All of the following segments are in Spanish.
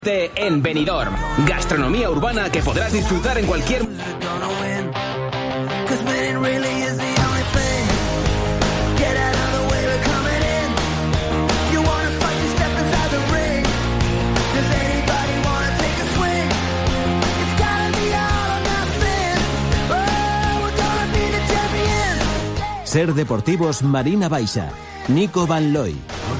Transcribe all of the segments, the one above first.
En Benidorm, gastronomía urbana que podrás disfrutar en cualquier... Ser Deportivos Marina Baixa, Nico Van Looy.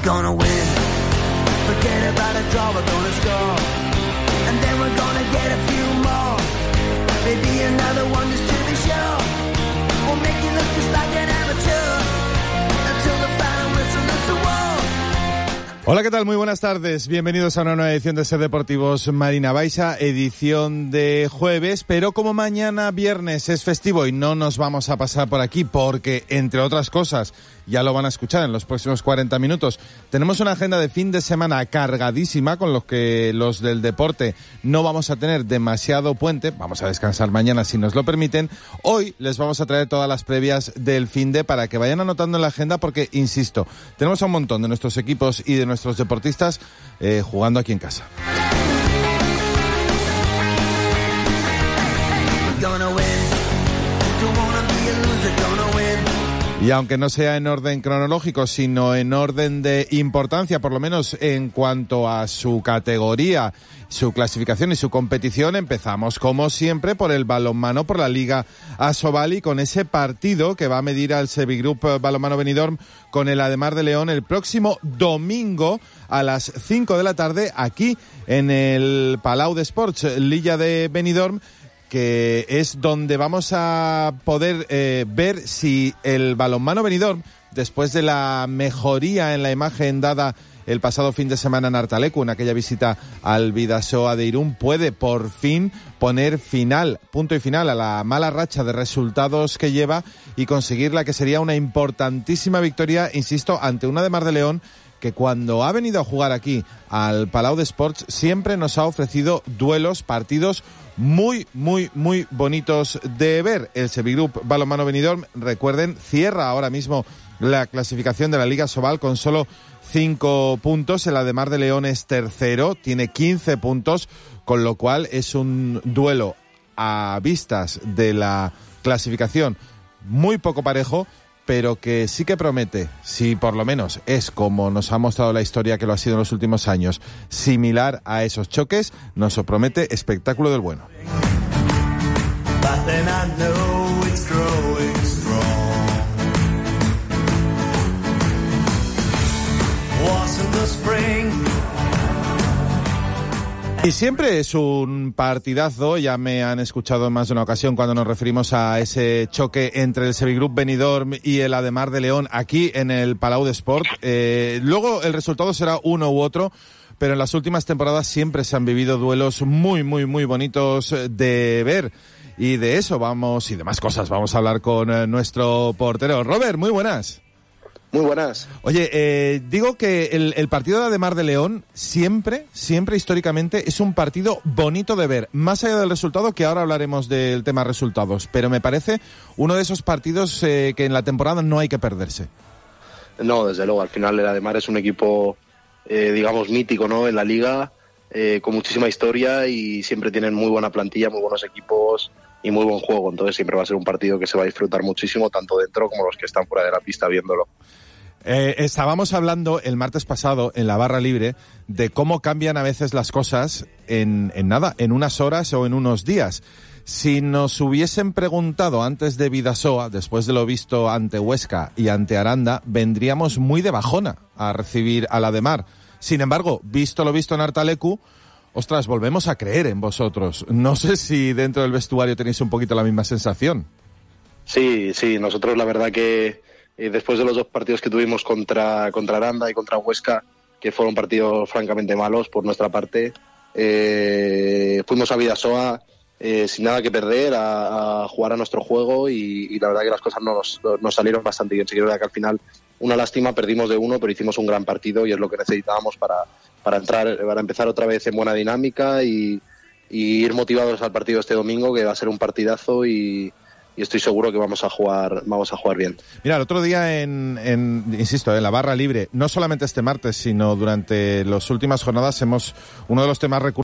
Forget about a draw, we're gonna score, and then we're gonna get a few more, maybe another one just to be sure, we'll make you look just like an amateur, until the final whistle is the war. Hola, ¿qué tal? Muy buenas tardes, bienvenidos a una nueva edición de Ser Deportivos Marina Baixa, edición de jueves, pero como mañana viernes es festivo y no nos vamos a pasar por aquí porque, entre otras cosas, ya lo van a escuchar en los próximos 40 minutos. Tenemos una agenda de fin de semana cargadísima, con lo que los del deporte no vamos a tener demasiado puente. Vamos a descansar mañana si nos lo permiten. Hoy les vamos a traer todas las previas del finde para que vayan anotando en la agenda porque, insisto, tenemos a un montón de nuestros equipos y de nuestros deportistas jugando aquí en casa. Y aunque no sea en orden cronológico, sino en orden de importancia, por lo menos en cuanto a su categoría, su clasificación y su competición, empezamos como siempre por el balonmano, por la Liga Asobal y con ese partido que va a medir al Sevigroup Balonmano Benidorm con el Ademar de León el próximo domingo a las 5 de la tarde aquí en el Palau de Sports, Lilla de Benidorm, que es donde vamos a poder ver si el balonmano Benidorm, después de la mejoría en la imagen dada el pasado fin de semana en Artalecu, en aquella visita al Bidasoa de Irún, puede por fin poner punto y final a la mala racha de resultados que lleva y conseguir la que sería una importantísima victoria, insisto, ante una Ademar de León que cuando ha venido a jugar aquí al Palau de Sports siempre nos ha ofrecido duelos, partidos muy, muy, muy bonitos de ver. El Sevigroup Balonmano Benidorm, recuerden, cierra ahora mismo la clasificación de la Liga Asobal con solo 5 puntos. El Ademar de León es tercero, tiene 15 puntos, con lo cual es un duelo a vistas de la clasificación muy poco parejo, pero que sí que promete, si por lo menos es como nos ha mostrado la historia que lo ha sido en los últimos años, similar a esos choques, nos promete espectáculo del bueno. Y siempre es un partidazo, ya me han escuchado en más de una ocasión cuando nos referimos a ese choque entre el Sevigroup Benidorm y el Ademar de León aquí en el Palau de Sport. Luego el resultado será uno u otro, pero en las últimas temporadas siempre se han vivido duelos muy, muy, muy bonitos de ver. Y de eso y de más cosas vamos a hablar con nuestro portero. Robert, muy buenas. Muy buenas. Oye, digo que el partido de Ademar de León siempre históricamente es un partido bonito de ver, más allá del resultado, que ahora hablaremos del tema resultados, pero me parece uno de esos partidos que en la temporada no hay que perderse. No, desde luego, al final el Ademar es un equipo, digamos, mítico, ¿no?, en la liga, con muchísima historia y siempre tienen muy buena plantilla, muy buenos equipos y muy buen juego, entonces siempre va a ser un partido que se va a disfrutar muchísimo, tanto dentro como los que están fuera de la pista viéndolo. Estábamos hablando el martes pasado en la barra libre de cómo cambian a veces las cosas en unas horas o en unos días. Si nos hubiesen preguntado antes de Bidasoa, después de lo visto ante Huesca y ante Aranda, vendríamos muy de bajona a recibir al Ademar. Sin embargo, visto lo visto en Artalecu, ostras, volvemos a creer en vosotros. No sé si dentro del vestuario tenéis un poquito la misma sensación. Sí, nosotros la verdad que después de los dos partidos que tuvimos contra Aranda y contra Huesca, que fueron partidos francamente malos por nuestra parte, fuimos a Bidasoa sin nada que perder, a jugar a nuestro juego y la verdad que las cosas nos salieron bastante bien. Sí que es verdad que al final, una lástima, perdimos de 1, pero hicimos un gran partido y es lo que necesitábamos para empezar otra vez en buena dinámica y ir motivados al partido este domingo, que va a ser un partidazo y estoy seguro que vamos a jugar bien. Mira, el otro día insisto, en la barra libre, no solamente este martes, sino durante las últimas jornadas uno de los temas recurrentes